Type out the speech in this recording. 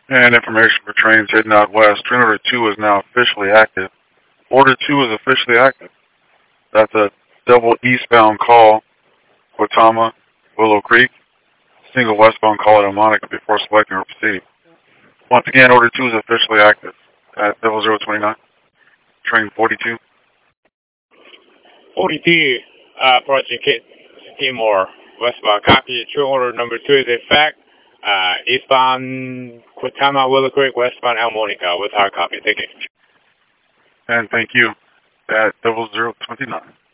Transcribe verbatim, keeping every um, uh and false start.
And information for trains heading out west. Train order two is now officially active. Order two is officially active. That's a double eastbound call, Guatama, Willow Creek. Single westbound call at Monica before selecting or proceeding. Once again, order two is officially active at double zero twenty nine. Train forty-two. forty-two, uh, approaching Timor, westbound copy. Train order number two is in fact, uh, eastbound Guatama, Willow Creek, westbound El Monica with hard copy. Thank you. And thank you at double zero twenty nine.